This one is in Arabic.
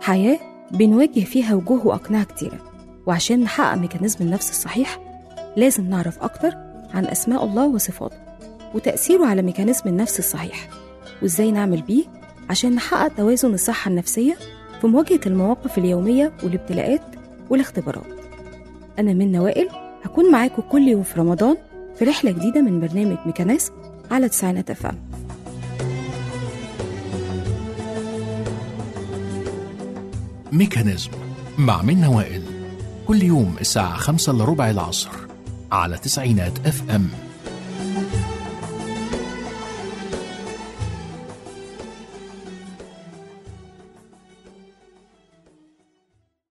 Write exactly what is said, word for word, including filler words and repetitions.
حياة بنواجه فيها وجوه وأقنعة كتيرة، وعشان نحقق ميكانيزم النفس الصحيح لازم نعرف أكتر عن أسماء الله وصفاته وتأثيره على ميكانيزم النفس الصحيح، وإزاي نعمل بيه عشان نحقق توازن الصحة النفسية في مواجهة المواقف اليومية والابتلاءات والاختبارات. أنا منى وائل، هكون معاكم كل يوم في رمضان في رحلة جديدة من برنامج ميكانيزم على تسعينات اف ام. ميكانيزم مع منى وائل، كل يوم الساعة خمسة إلا ربع العصر على تسعينات اف ام.